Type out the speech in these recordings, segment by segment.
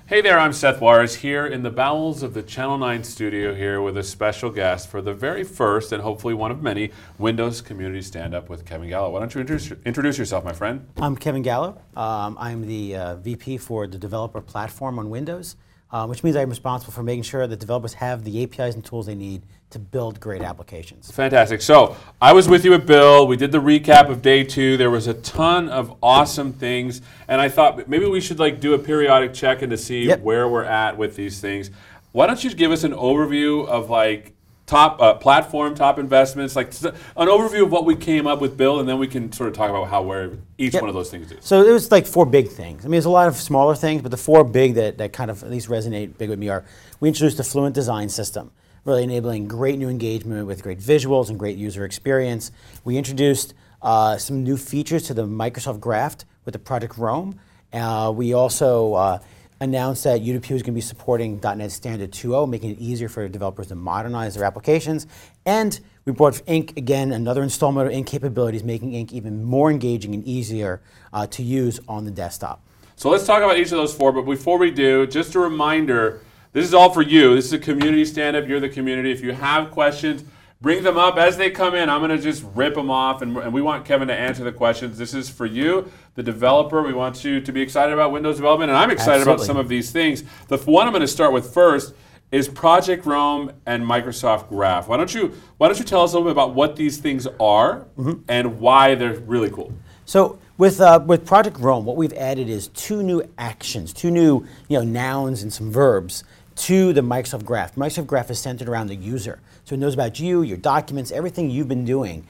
Hey there, I'm Seth Juarez here in the bowels of the Channel 9 studio here with a special guest for the very first and hopefully one of many Windows Community Stand-Up with Kevin Gallo. Why don't you introduce yourself, my friend? I'm Kevin Gallo. I'm the VP for the developer platform on Windows, which means I'm responsible for making sure that developers have the APIs and tools they need to build great applications. Fantastic. So I was with you at Bill. We did the recap of day 2. There was a ton of awesome things, and I thought maybe we should do a periodic check-in to see where we're at with these things. Why don't you give us an overview of top platform, top investments, an overview of what we came up with, Bill, and then we can sort of talk about where each one of those things is. So there was 4 big things. I mean, there's a lot of smaller things, but the 4 big that kind of at least resonate big with me are: we introduced a Fluent design system, really enabling great new engagement with great visuals and great user experience. We introduced some new features to the Microsoft Graph with the Project Rome. We also announced that UWP is going to be supporting .NET Standard 2.0, making it easier for developers to modernize their applications. And we brought Ink, again, another installment of Ink capabilities, making Ink even more engaging and easier to use on the desktop. So let's talk about each of those 4, but before we do, just a reminder, this is all for you. This is a community stand-up. You're the community. If you have questions, bring them up as they come in. I'm going to just rip them off, and we want Kevin to answer the questions. This is for you, the developer. We want you to be excited about Windows development, and I'm excited about some of these things. The one I'm going to start with first is Project Rome and Microsoft Graph. Why don't you tell us a little bit about what these things are and why they're really cool? So with Project Rome, what we've added is 2 new actions, 2 new nouns and some verbs to the Microsoft Graph. Microsoft Graph is centered around the user. So it knows about you, your documents, everything you've been doing.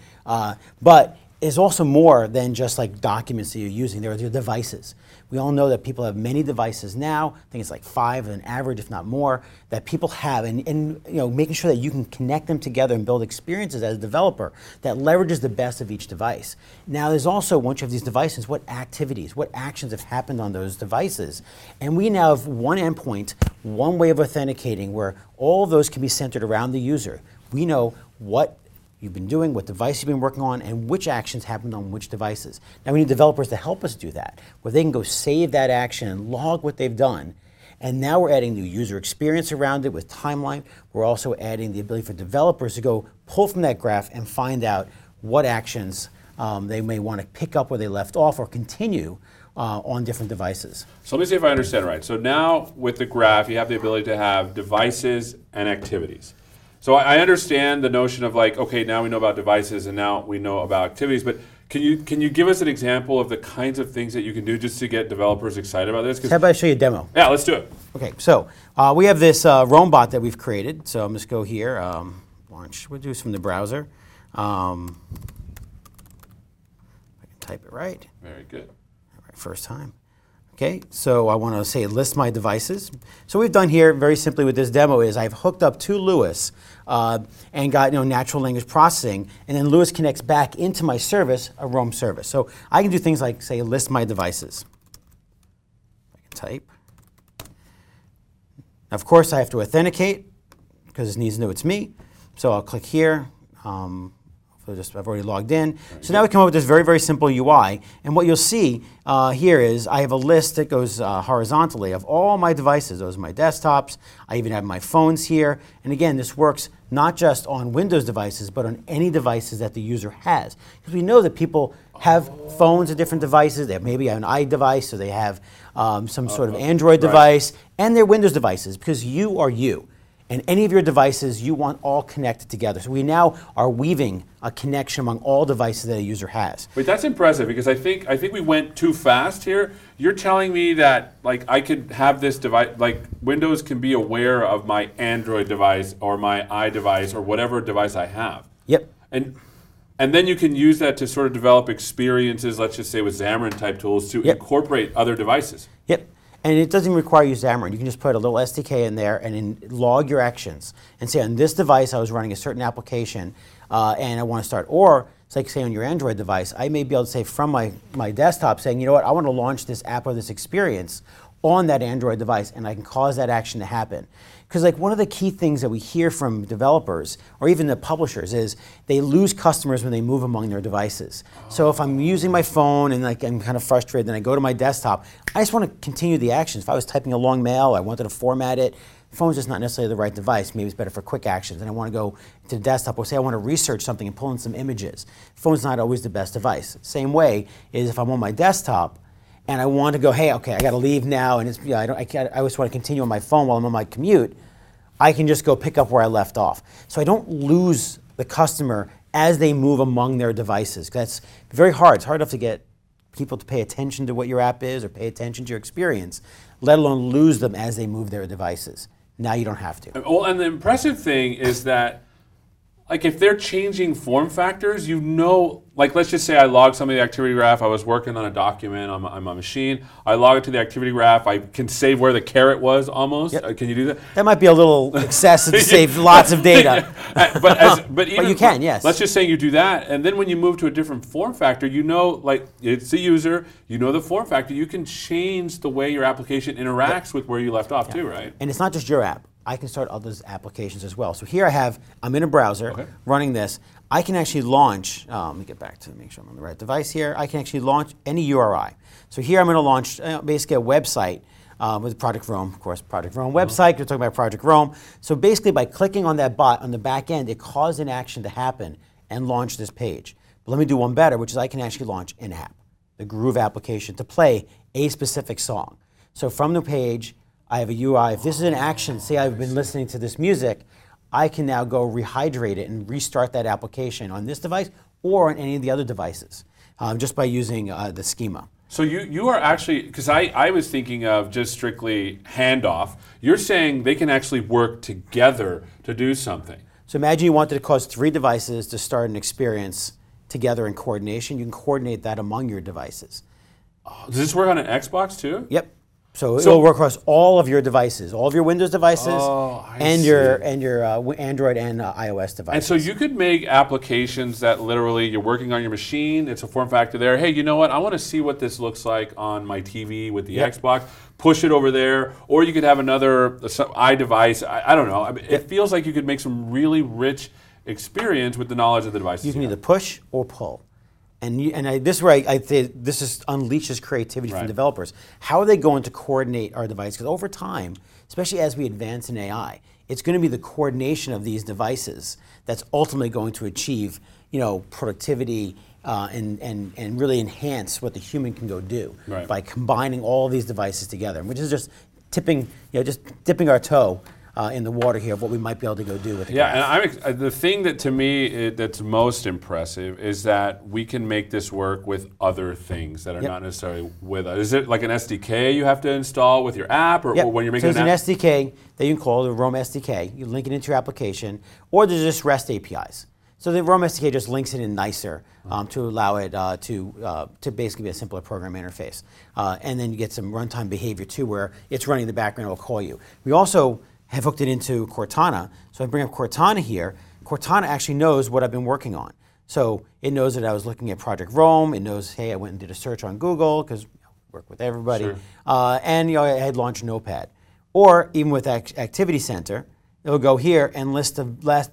But it's also more than just documents that you're using. There are your devices. We all know that people have many devices now. I think it's 5 on average, if not more, that people have. And making sure that you can connect them together and build experiences as a developer that leverages the best of each device. Now there's also, once you have these devices, what activities, what actions have happened on those devices. And we now have one endpoint, one way of authenticating where all of those can be centered around the user. We know what you've been doing, what device you've been working on, and which actions happened on which devices. Now we need developers to help us do that, where they can go save that action and log what they've done. And now we're adding new user experience around it with Timeline. We're also adding the ability for developers to go pull from that graph and find out what actions they may want to pick up where they left off or continue on different devices. So let me see if I understand right. So now with the graph, you have the ability to have devices and activities. So I understand the notion of okay, now we know about devices and now we know about activities, but can you give us an example of the kinds of things that you can do just to get developers excited about this? How about I show you a demo? Yeah, let's do it. Okay, so we have this Rome bot that we've created. So I'm just go here, launch, we'll do this from the browser. I can type it right. Very good. All right, first time. Okay, so I want to say list my devices. So what we've done here very simply with this demo is I've hooked up to Lewis and got natural language processing, and then Lewis connects back into my service, a Rome service. So I can do things like say list my devices. I can type. Now, of course, I have to authenticate because it needs to know it's me. So I'll click here. I've already logged in. So now we come up with this very, very simple UI. And what you'll see here is I have a list that goes horizontally of all my devices. Those are my desktops. I even have my phones here. And again, this works not just on Windows devices, but on any devices that the user has. Because we know that people have phones at different devices. They have maybe an iDevice, or they have some sort of Android device, and they're Windows devices, because you are you. And any of your devices you want all connected together. So we now are weaving a connection among all devices that a user has. Wait, that's impressive, because I think we went too fast here. You're telling me that I could have this device, Windows can be aware of my Android device or my iDevice or whatever device I have. Yep. And then you can use that to sort of develop experiences, let's just say with Xamarin type tools, to incorporate other devices. Yep. And it doesn't require you Xamarin. You can just put a little SDK in there and then log your actions and say, on this device I was running a certain application and I want to start. Or it's like, say, on your Android device, I may be able to say from my desktop saying, you know what, I want to launch this app or this experience on that Android device, and I can cause that action to happen. Because like one of the key things that we hear from developers or even the publishers is they lose customers when they move among their devices. So if I'm using my phone and like I'm kind of frustrated, then I go to my desktop, I just want to continue the actions. If I was typing a long mail, I wanted to format it, the phone's just not necessarily the right device. Maybe it's better for quick actions, and I want to go to the desktop, or say I want to research something and pull in some images. Phone's not always the best device. Same way is if I'm on my desktop and I want to go, hey, okay, I got to leave now, and it's, I always want to continue on my phone while I'm on my commute, I can just go pick up where I left off. So I don't lose the customer as they move among their devices. That's very hard. It's hard enough to get people to pay attention to what your app is or pay attention to your experience, let alone lose them as they move their devices. Now you don't have to. Well, and the impressive thing is that, like, if they're changing form factors, like, let's just say I log some of the activity graph. I was working on a document on my machine. I log it to the activity graph. I can save where the caret was almost. Yep. Can you do that? That might be a little excessive to save lots of data. But you can, yes. Let's just say you do that, and then when you move to a different form factor, like, it's the user, the form factor, you can change the way your application interacts with where you left off too, right? And it's not just your app. I can start others' applications as well. So here I'm in a browser running this. I can actually launch, let me get back to make sure I'm on the right device here. I can actually launch any URI. So here I'm going to launch basically a website with Project Rome, of course, Project Rome website. We're talking about Project Rome. So basically by clicking on that bot on the back end, it caused an action to happen and launch this page. But let me do one better, which is I can actually launch an app, the Groove application, to play a specific song. So from the page, I have a UI. If this is an action, say I've been listening to this music, I can now go rehydrate it and restart that application on this device or on any of the other devices just by using the schema. So you are actually, because I was thinking of just strictly handoff, you're saying they can actually work together to do something. So imagine you wanted to cause 3 devices to start an experience together in coordination. You can coordinate that among your devices. Oh, does this work on an Xbox too? Yep. So it'll work across all of your devices, all of your Windows devices, your Android and iOS devices. And so you could make applications that literally you're working on your machine. It's a form factor there. Hey, you know what? I want to see what this looks like on my TV with the Xbox. Push it over there, or you could have another iDevice. I don't know. I mean, it feels like you could make some really rich experience with the knowledge of the devices. You can either push or pull. This is where I say this unleashes creativity from developers. How are they going to coordinate our device? Because over time, especially as we advance in AI, it's going to be the coordination of these devices that's ultimately going to achieve, productivity and really enhance what the human can go do by combining all of these devices together, which is just dipping our toe in the water here of what we might be able to go do with it. Yeah, and the thing that to me that's most impressive is that we can make this work with other things that are not necessarily with us. Is it like an SDK you have to install with your app, or when you're making an app? So there's an SDK that you can call the Rome SDK. You link it into your application, or there's just REST APIs. So the Rome SDK just links it in nicer to allow it to basically be a simpler program interface. And then you get some runtime behavior too, where it's running in the background, it'll call you. We also have hooked it into Cortana. So I bring up Cortana here. Cortana actually knows what I've been working on. So it knows that I was looking at Project Rome. It knows, hey, I went and did a search on Google because I work with everybody. Sure. And I had launched Notepad. Or even with Activity Center, it'll go here and list the last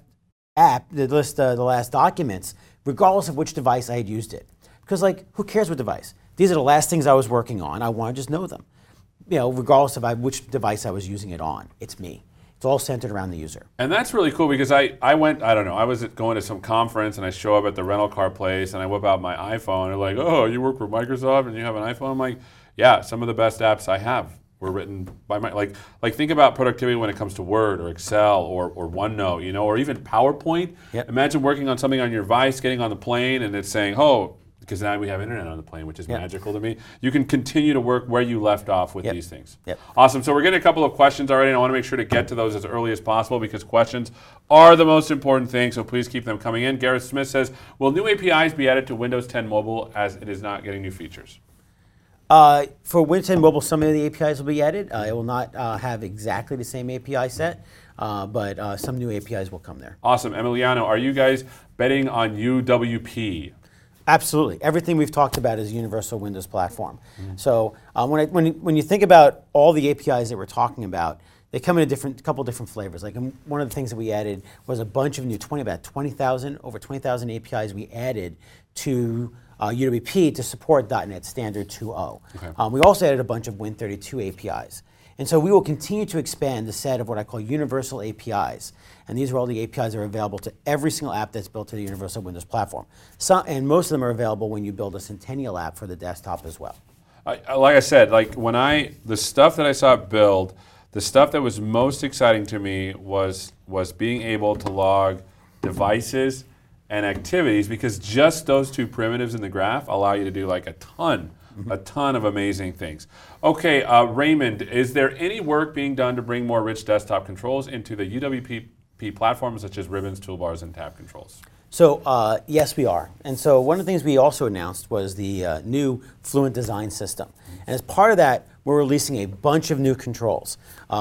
the last documents, regardless of which device I had used it. Because who cares what device? These are the last things I was working on. I want to just know them. Regardless of which device I was using it on, it's me. It's all centered around the user. And that's really cool because I was going to some conference and I show up at the rental car place and I whip out my iPhone. They're like, oh, you work for Microsoft and you have an iPhone? I'm like, yeah, some of the best apps I have were written by like think about productivity when it comes to Word or Excel or OneNote, or even PowerPoint. Yep. Imagine working on something on your device, getting on the plane, and it's saying, oh, because now we have internet on the plane, which is magical to me. You can continue to work where you left off with these things. Yep. Awesome. So we're getting a couple of questions already, and I want to make sure to get to those as early as possible because questions are the most important thing, so please keep them coming in. Gareth Smith says, will new APIs be added to Windows 10 Mobile as it is not getting new features? For Windows 10 Mobile, some of the APIs will be added. It will not have exactly the same API set, but some new APIs will come there. Awesome. Emiliano, are you guys betting on UWP? Absolutely. Everything we've talked about is a universal Windows platform. So when you think about all the APIs that we're talking about, they come in a couple different flavors. Like one of the things that we added was a bunch of new, over 20,000 APIs we added to UWP to support .NET Standard 2.0. Okay. We also added a bunch of Win32 APIs. And so we will continue to expand the set of what I call universal APIs. And these are all the APIs that are available to every single app that's built to the Universal Windows Platform. And most of them are available when you build a Centennial app for the desktop as well. Like I said, the stuff that I saw it build, the stuff that was most exciting to me was being able to log devices and activities, because just those two primitives in the graph allow you to do like a ton of amazing things. Okay, Raymond, is there any work being done to bring more rich desktop controls into the UWP platforms, such as ribbons, toolbars, and tab controls? So yes, we are. And so one of the things we also announced was the new Fluent Design System. And as part of that, we're releasing a bunch of new controls.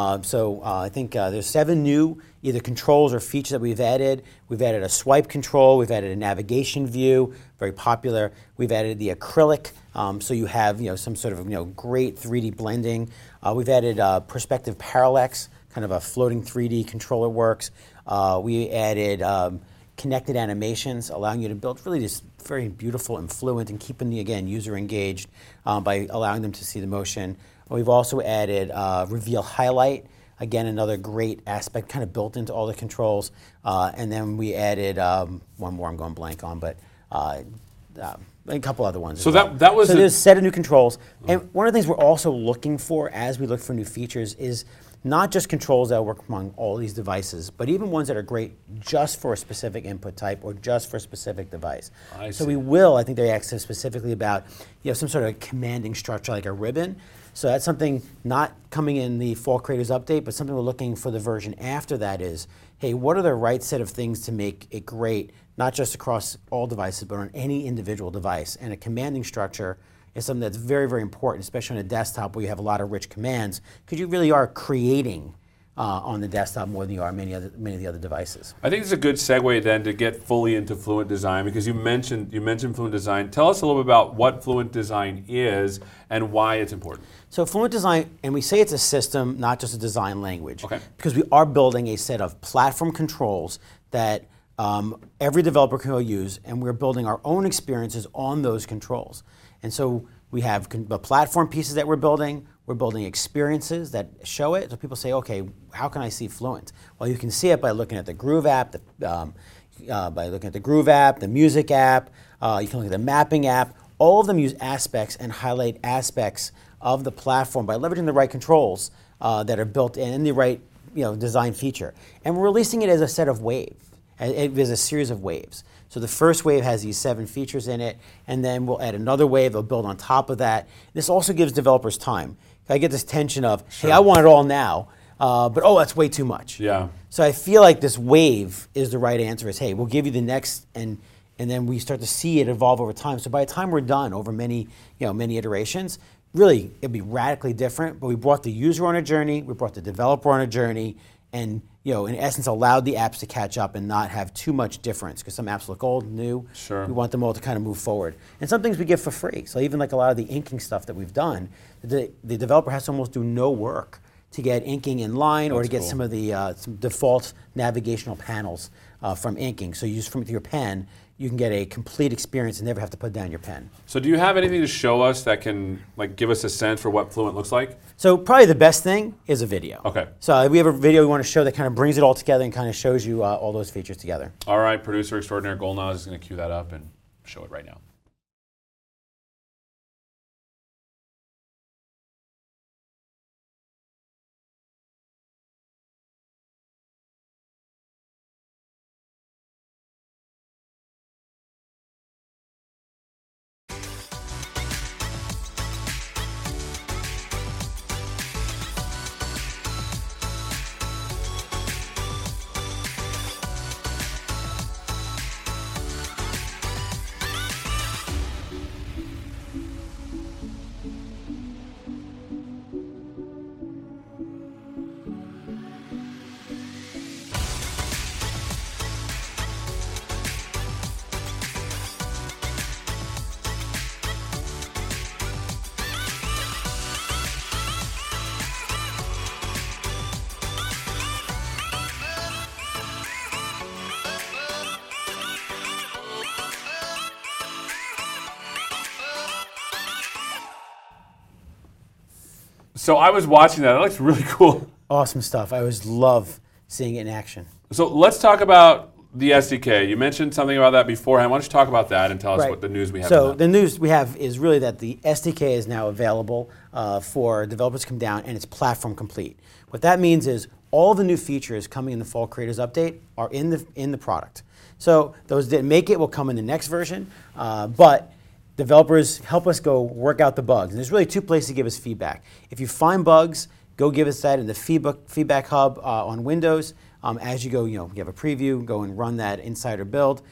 I think there's 7 new either controls or features that we've added. We've added a swipe control. We've added a navigation view, very popular. We've added the acrylic, so you have some sort of great 3D blending. We've added perspective parallax, kind of a floating 3D controller works. We added connected animations, allowing you to build really just very beautiful and fluent and keeping the, again, user engaged by allowing them to see the motion. We've also added Reveal Highlight, again, another great aspect kind of built into all the controls. And then we added one more I'm going blank on, but a couple other ones. So that was there's a set of new controls. And one of the things we're also looking for as we look for new features is not just controls that work among all these devices, but even ones that are great just for a specific input type or just for a specific device. So we will, I think they asked us specifically about some sort of commanding structure like a ribbon. So that's something not coming in the Fall Creators Update, but something we're looking for the version after that is, hey, what are the right set of things to make it great, not just across all devices, but on any individual device? And a commanding structure is something that's very, very important, especially on a desktop where you have a lot of rich commands, because you really are creating on the desktop more than you are many of the other devices. I think it's a good segue then to get fully into Fluent Design, because you mentioned Fluent Design. Tell us a little bit about what Fluent Design is and why it's important. So Fluent Design, and we say it's a system, not just a design language, okay, because we are building a set of platform controls that every developer can go use, and we're building our own experiences on those controls. And so we have the platform pieces that we're building experiences that show it. So people say, okay, how can I see Fluent? Well, you can see it by looking at the Groove app, the Music app, you can look at the Mapping app. All of them use aspects and highlight aspects of the platform by leveraging the right controls that are built in the right design feature. And we're releasing it as a set of waves. It is a series of waves. So the first wave has these 7 features in it, and then we'll add another wave, they'll build on top of that. This also gives developers time. I get this tension of, hey, I want it all now, but that's way too much. Yeah. So I feel like this wave is the right answer, is, hey, we'll give you the next, and then we start to see it evolve over time. So by the time we're done over many iterations, really, it'll be radically different, but we brought the user on a journey, we brought the developer on a journey, and in essence, allowed the apps to catch up and not have too much difference, because some apps look old, new. Sure. We want them all to kind of move forward. And some things we give for free. So even like a lot of the inking stuff that we've done, the developer has to almost do no work to get inking in line or to get some of the some default navigational panels from inking. So you use from your pen, you can get a complete experience and never have to put down your pen. So do you have anything to show us that can give us a sense for what Fluent looks like? So probably the best thing is a video. Okay. So we have a video we want to show that kind of brings it all together and kind of shows you all those features together. All right, producer extraordinaire Golnaz is going to cue that up and show it right now. So I was watching that. It looks really cool. Awesome stuff. I always love seeing it in action. So let's talk about the SDK. You mentioned something about that beforehand. Why don't you talk about that and tell us what the news we have? So the news we have is really that the SDK is now available for developers to come down, and it's platform complete. What that means is all the new features coming in the Fall Creators Update are in the product. So those that make it will come in the next version, but developers help us go work out the bugs. And there's really two places to give us feedback. If you find bugs, go give us that in the feedback hub on Windows. As you go, you have a preview, go and run that insider build.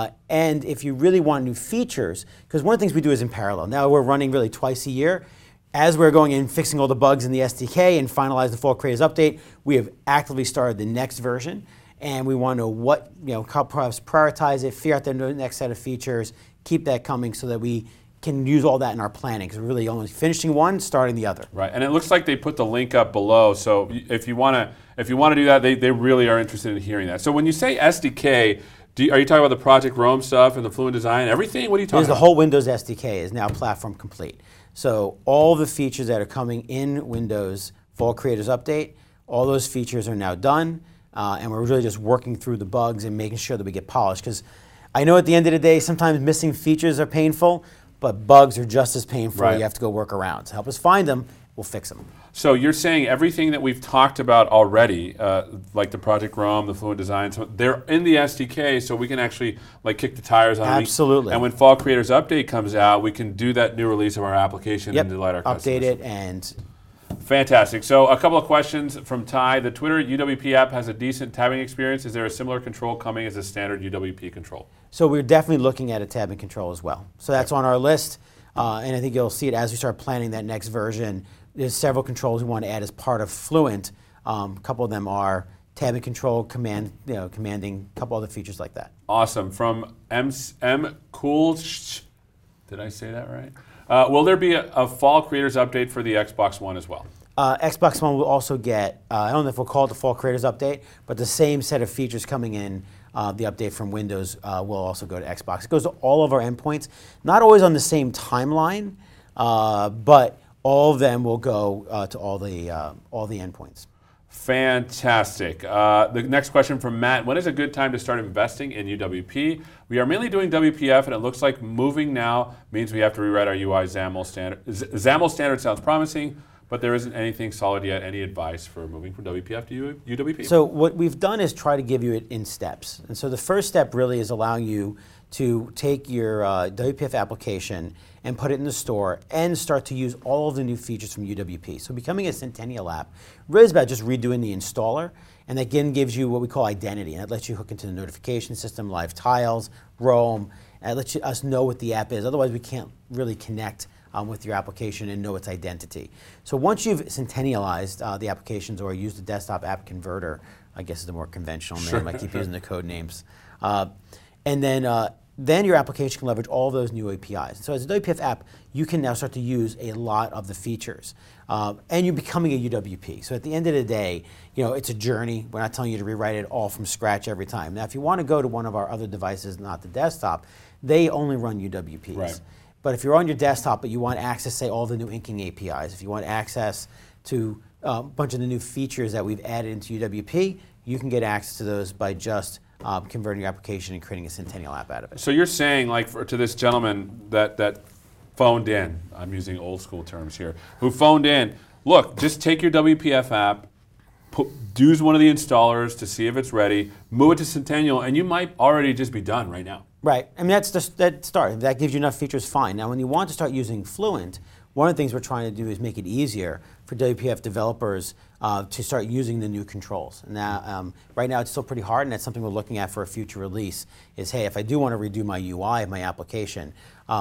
And if you really want new features, because one of the things we do is in parallel. Now we're running really twice a year. As we're going in fixing all the bugs in the SDK and finalize the Fall Creators Update, we have actively started the next version. And we want to know how prioritize it, figure out the next set of features, keep that coming so that we can use all that in our planning, because we're really only finishing one, starting the other. Right, and it looks like they put the link up below. So if you want to do that, they really are interested in hearing that. So when you say SDK, are you talking about the Project Rome stuff and the Fluent Design, everything? What are you talking about? The whole Windows SDK is now platform complete. So all the features that are coming in Windows Fall Creators Update, all those features are now done, and we're really just working through the bugs and making sure that we get polished. Because I know at the end of the day, sometimes missing features are painful, but bugs are just as painful. Right. You have to go work around. So help us find them, we'll fix them. So you're saying everything that we've talked about already, like the Project Rome, the Fluent Design, so they're in the SDK, so we can actually kick the tires on them. Absolutely. And when Fall Creators Update comes out, we can do that new release of our application and delight our customers. Update it and... Fantastic. So a couple of questions from Ty. The Twitter UWP app has a decent tabbing experience. Is there a similar control coming as a standard UWP control? So we're definitely looking at a tabbing control as well. So that's on our list, and I think you'll see it as we start planning that next version. There's several controls we want to add as part of Fluent. A couple of them are tabbing control, commanding, a couple other features like that. Awesome. From M. Cool, did I say that right? Will there be a Fall Creators Update for the Xbox One as well? Xbox One will also get, I don't know if we'll call it the Fall Creators Update, but the same set of features coming in, the update from Windows will also go to Xbox. It goes to all of our endpoints, not always on the same timeline, but all of them will go to all the endpoints. Fantastic. The next question from Matt. When is a good time to start investing in UWP? We are mainly doing WPF, and it looks like moving now means we have to rewrite our UI XAML standard. XAML standard sounds promising, but there isn't anything solid yet. Any advice for moving from WPF to UWP? So what we've done is try to give you it in steps. And so the first step really is allowing you to take your WPF application and put it in the store and start to use all of the new features from UWP. So becoming a Centennial app really is about just redoing the installer, and that again gives you what we call identity, and that lets you hook into the notification system, live tiles, Rome, and it lets us know what the app is. Otherwise, we can't really connect with your application and know its identity. So once you've centennialized the applications or used the desktop app converter, I guess is the more conventional name, I keep using the code names, and then your application can leverage all those new APIs. So as a WPF app, you can now start to use a lot of the features. And you're becoming a UWP. So at the end of the day, it's a journey. We're not telling you to rewrite it all from scratch every time. Now, if you want to go to one of our other devices, not the desktop, they only run UWPs. Right. But if you're on your desktop, but you want access, say, all the new inking APIs, if you want access to a bunch of the new features that we've added into UWP, you can get access to those by just converting your application and creating a Centennial app out of it. So you're saying, to this gentleman that phoned in, I'm using old school terms here, who phoned in, look, just take your WPF app, use one of the installers to see if it's ready, move it to Centennial, and you might already just be done right now. Right. I mean, that's that start. If that gives you enough features, fine. Now, when you want to start using Fluent, one of the things we're trying to do is make it easier for WPF developers to start using the new controls. Now, right now it's still pretty hard, and that's something we're looking at for a future release, is, hey, if I do want to redo my UI of my application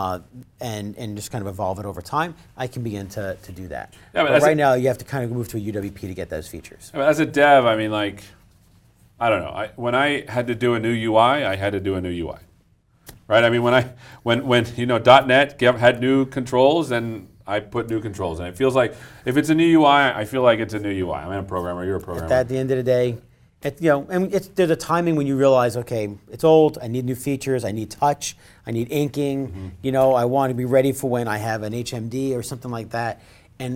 and just kind of evolve it over time, I can begin to do that. Yeah, but right now, you have to kind of move to a UWP to get those features. As a dev, I mean, I don't know. When I had to do a new UI, I had to do a new UI. Right? I mean, when .NET had new controls, and I put new controls, and it feels like if it's a new UI, I feel like it's a new UI. I'm a programmer. You're a programmer. At the end of the day, there's a timing when you realize, okay, it's old. I need new features. I need touch. I need inking. Mm-hmm. I want to be ready for when I have an HMD or something like that. And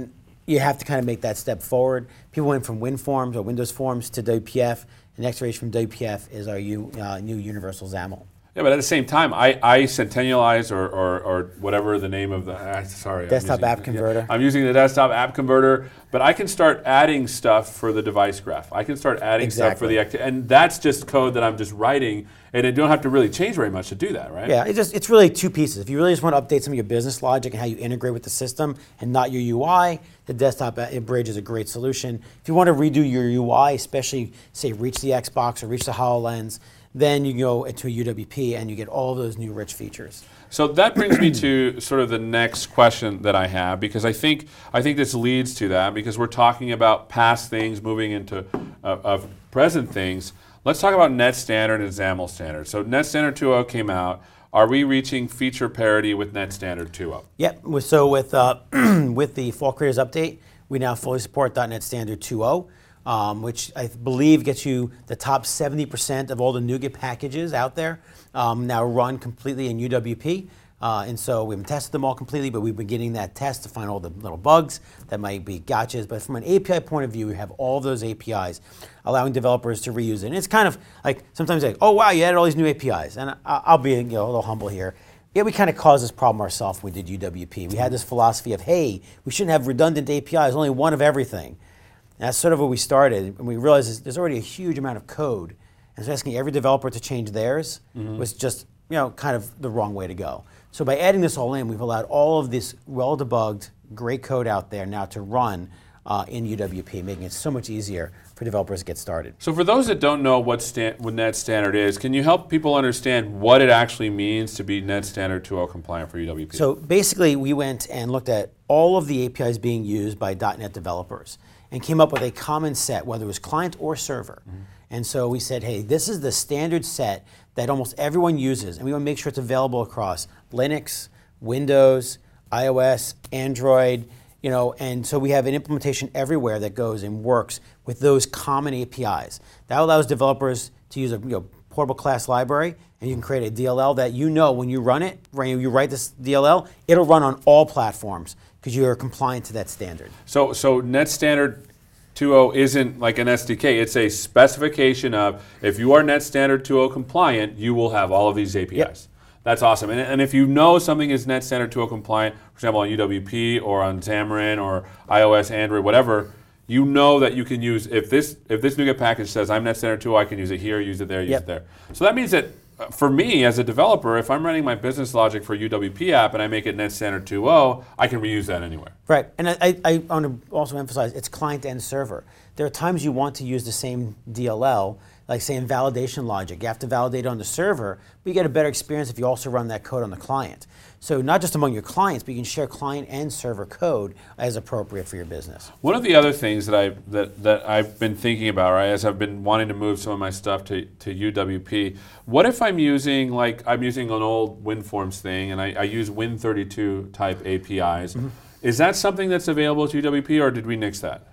you have to kind of make that step forward. People went from WinForms or Windows Forms to WPF. The next iteration from WPF is our new Universal XAML. Yeah, but at the same time, I centennialize or whatever the name of the Desktop App Converter. Yeah, I'm using the Desktop App Converter, but I can start adding stuff for the device graph. I can start adding stuff for the and that's just code that I'm just writing, and you don't have to really change very much to do that, right? Yeah, it's really two pieces. If you really just want to update some of your business logic and how you integrate with the system and not your UI, the Desktop Bridge is a great solution. If you want to redo your UI, especially say reach the Xbox or reach the HoloLens, then you go into a UWP and you get all those new rich features. So that brings me to sort of the next question that I have, because I think this leads to that, because we're talking about past things moving into of present things. Let's talk about Net Standard and XAML Standard. So Net Standard 2.0 came out. Are we reaching feature parity with Net Standard 2.0? Yep. So with with the Fall Creators Update, we now fully support .NET Standard 2.0. Which I believe gets you the top 70% of all the NuGet packages out there now run completely in UWP. And so we haven't tested them all completely, but we've been getting that test to find all the little bugs that might be gotchas. But from an API point of view, we have all those APIs allowing developers to reuse it. And it's kind of like sometimes like, oh wow, you added all these new APIs. And I'll be a little humble here. Yeah, we kind of caused this problem ourselves when we did UWP. We had this philosophy of, hey, we shouldn't have redundant APIs, only one of everything. And that's sort of where we started, and we realized there's already a huge amount of code, and so asking every developer to change theirs was just kind of the wrong way to go. So by adding this all in, we've allowed all of this well-debugged, great code out there now to run in UWP, making it so much easier for developers to get started. So for those that don't know what Net Standard is, can you help people understand what it actually means to be Net Standard 2.0 compliant for UWP? So basically, we went and looked at all of the APIs being used by .NET developers and came up with a common set, whether it was client or server. And so we said, hey, this is the standard set that almost everyone uses, and we want to make sure it's available across Linux, Windows, iOS, Android, and so we have an implementation everywhere that goes and works with those common APIs. That allows developers to use a portable class library, and you can create a DLL that when you run it, when you write this DLL, it'll run on all platforms because you're compliant to that standard. So Net Standard 2.0 isn't like an SDK. It's a specification of if you are Net Standard 2.0 compliant, you will have all of these APIs. Yep. That's awesome. And if you know something is Net Standard 2.0 compliant, for example, on UWP or on Xamarin or iOS, Android, whatever, you know that you can use, if this NuGet package says I'm Net Standard 2.0, I can use it here, use it there, use it there. So that means that for me as a developer, if I'm writing my business logic for a UWP app and I make it Net Standard 2.0, I can reuse that anywhere. Right, and I want to also emphasize it's client and server. There are times you want to use the same DLL, like say in validation logic. You have to validate it on the server, but you get a better experience if you also run that code on the client. So not just among your clients, but you can share client and server code as appropriate for your business. One of the other things that I've been thinking about, right, as I've been wanting to move some of my stuff to UWP, what if I'm using an old WinForms thing and I use Win32 type APIs? Is that something that's available to UWP, or did we nix that?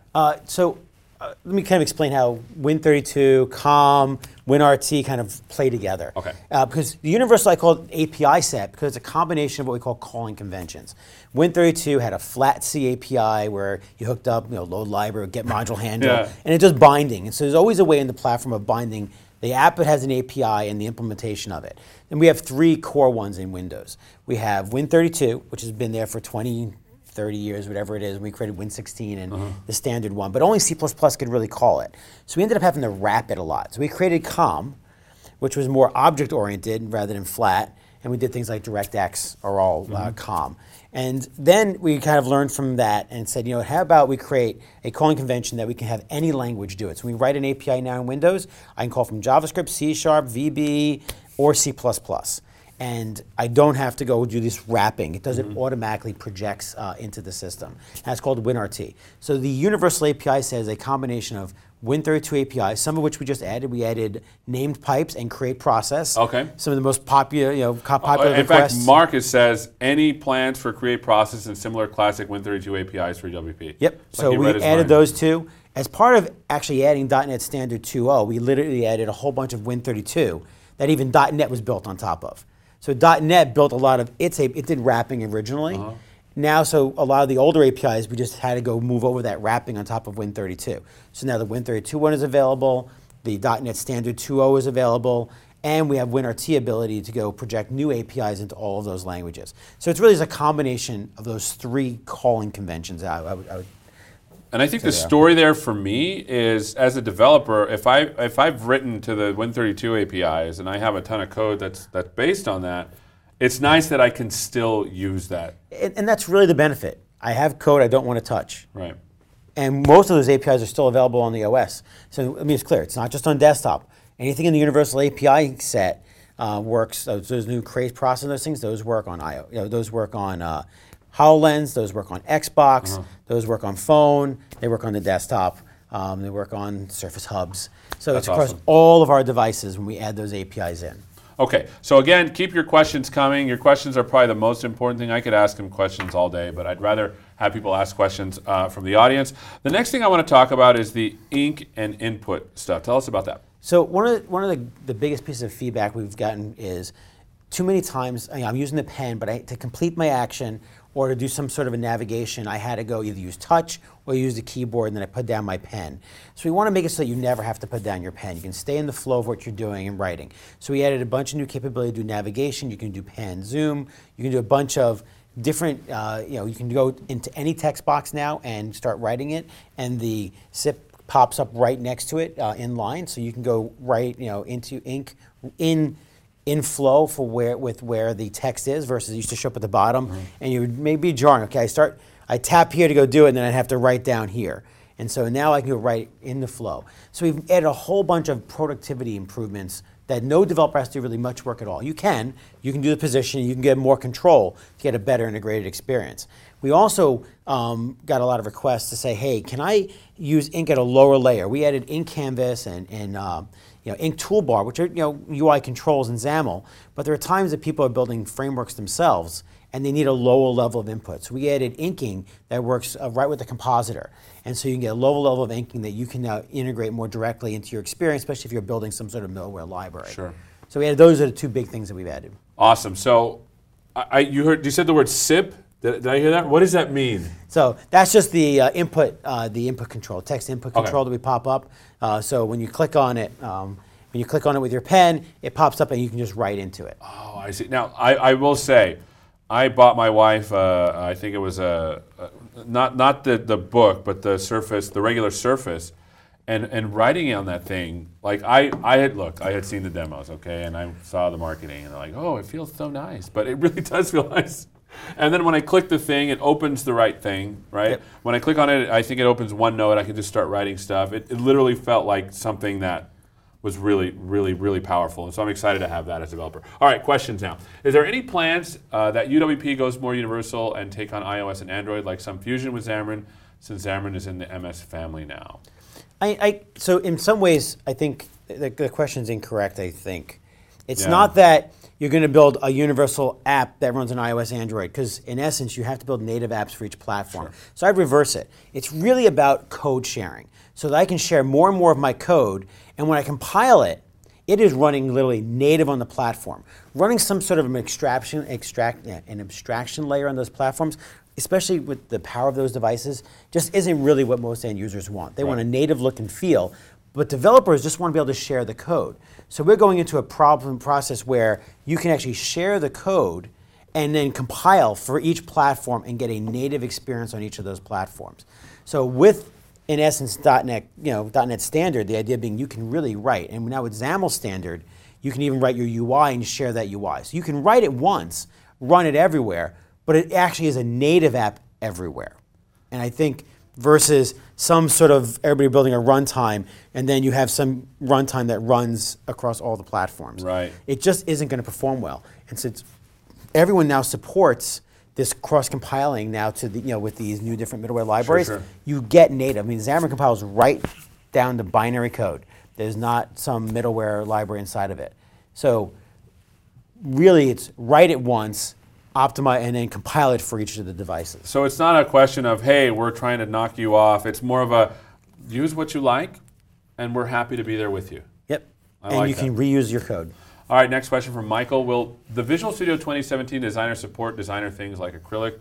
Let me kind of explain how Win32, COM, WinRT kind of play together. Okay. Because the universal I call it API set because it's a combination of what we call calling conventions. Win32 had a flat C API where you hooked up, load library, get module handle, and it does binding. And so there's always a way in the platform of binding the app that has an API and the implementation of it. And we have three core ones in Windows. We have Win32, which has been there for 20, 30 years, whatever it is, and we created Win16 and the standard one, but only C++ could really call it. So we ended up having to wrap it a lot. So we created COM, which was more object-oriented rather than flat, and we did things like DirectX are all COM. And then we kind of learned from that and said, how about we create a calling convention that we can have any language do it. So we write an API now in Windows, I can call from JavaScript, C#, VB, or C++. And I don't have to go do this wrapping. It does it automatically projects into the system. That's called WinRT. So the universal API says a combination of Win32 APIs, some of which we just added. We added named pipes and create process. Okay. Some of the most popular, popular in requests. In fact, Marcus says any plans for create process and similar classic Win32 APIs for WP. Yep. So we added those two. As part of actually adding .NET Standard 2.0, we literally added a whole bunch of Win32 that even .NET was built on top of. So .NET built a lot of it did wrapping originally, Now, so a lot of the older APIs, we just had to go move over that wrapping on top of Win32. So now the Win32 one is available, the .NET Standard 2.0 is available, and we have WinRT ability to go project new APIs into all of those languages. So it's really just a combination of those three calling conventions. I would And I think the story there for me is, as a developer, if I've written to the Win32 APIs and I have a ton of code that's based on that, it's nice that I can still use that. and that's really the benefit. I have code I don't want to touch. Right. And most of those APIs are still available on the OS. So I mean, it's clear, it's not just on desktop. Anything in the Universal API set works. Those new Craze processing, those things, those work on IO. Those work on HoloLens. Those work on Xbox. Those work on phone. They work on the desktop. They work on Surface Hubs. So That's it's across awesome. all of our devices when we add those APIs in. Okay, so again, keep your questions coming. Your questions are probably the most important thing. I could ask them questions all day, but I'd rather have people ask questions from the audience. The next thing I want to talk about is the ink and input stuff. Tell us about that. So one of the biggest pieces of feedback we've gotten is too many times I'm using the pen, but to complete my action or to do some sort of a navigation, I had to go either use touch or use the keyboard, and then I put down my pen. So we want to make it so that you never have to put down your pen. You can stay in the flow of what you're doing and writing. So we added a bunch of new capability to do navigation. You can do pan zoom. You can do a bunch of different, you can go into any text box now and start writing it, and the zip pops up right next to it in line, so you can go right, into ink in flow for where the text is versus it used to show up at the bottom, and you would maybe jarring. Okay, I tap here to go do it, and then I'd have to write down here, and so now I can go right in the flow. So we've added a whole bunch of productivity improvements that no developer has to do really much work at all. You can do the position, you can get more control to get a better integrated experience. We also got a lot of requests to say, hey, can I use ink at a lower layer? We added ink canvas and ink toolbar, which are UI controls in XAML, but there are times that people are building frameworks themselves and they need a lower level of input. So we added inking that works right with the compositor. And so you can get a lower level of inking that you can now integrate more directly into your experience, especially if you're building some sort of middleware library. Sure. So those are the two big things that we've added. Awesome. So you said the word SIP. Did I hear that? What does that mean? So that's just the input control, text input Okay. control that we pop up. So when you click on it, with your pen, it pops up and you can just write into it. Oh, I see. Now, I will say, I bought my wife, I think it was not the book, but the Surface, the regular Surface, and writing on that thing, like I had seen the demos, okay, and I saw the marketing, and they're like, oh, it feels so nice, but it really does feel nice. And then when I click the thing, it opens the right thing, right? Yep. When I click on it, I think it opens OneNote. I can just start writing stuff. It literally felt like something that was really, really, really powerful. And so I'm excited to have that as a developer. All right, questions now. Is there any plans that UWP goes more universal and take on iOS and Android, like some fusion with Xamarin, since Xamarin is in the MS family now? So in some ways, I think the question's incorrect, I think. It's Yeah. not that you're going to build a universal app that runs on iOS, Android, because in essence, you have to build native apps for each platform. Sure. So I'd reverse it. It's really about code sharing, so that I can share more and more of my code, and when I compile it, it is running literally native on the platform. Running some sort of an abstraction layer on those platforms, especially with the power of those devices, just isn't really what most end users want. They want a native look and feel, but developers just want to be able to share the code. So we're going into a process where you can actually share the code and then compile for each platform and get a native experience on each of those platforms. So with, in essence, .NET Standard, the idea being you can really write, and now with XAML Standard, you can even write your UI and share that UI. So you can write it once, run it everywhere, but it actually is a native app everywhere. And I think versus some sort of everybody building a runtime, and then you have some runtime that runs across all the platforms. Right. It just isn't going to perform well. And since everyone now supports this cross-compiling now to the, with these new different middleware libraries, Sure. you get native. I mean, Xamarin compiles right down to binary code. There's not some middleware library inside of it. So really, it's write it once, optimize, and then compile it for each of the devices. So it's not a question of, hey, we're trying to knock you off. It's more of a, use what you like, and we're happy to be there with you. Yep. I And like you that. can reuse your code. All right, next question from Michael. Will the Visual Studio 2017 designer support designer things like acrylic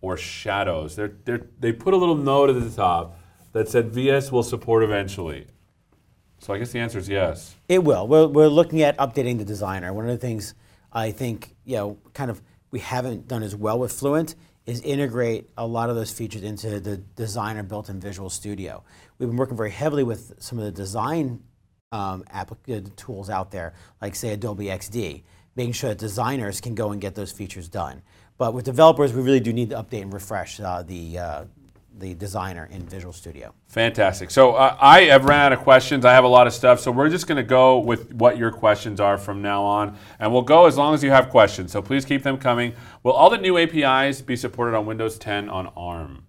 or shadows? They put a little note at the top that said VS will support eventually. So I guess the answer is yes. It will. We're looking at updating the designer. One of the things I think kind of we haven't done as well with Fluent is integrate a lot of those features into the designer built-in Visual Studio. We've been working very heavily with some of the design tools out there, like say Adobe XD, making sure that designers can go and get those features done. But with developers, we really do need to update and refresh the designer in Visual Studio. Fantastic. So I have ran out of questions. I have a lot of stuff. So we're just going to go with what your questions are from now on. And we'll go as long as you have questions. So please keep them coming. Will all the new APIs be supported on Windows 10 on ARM?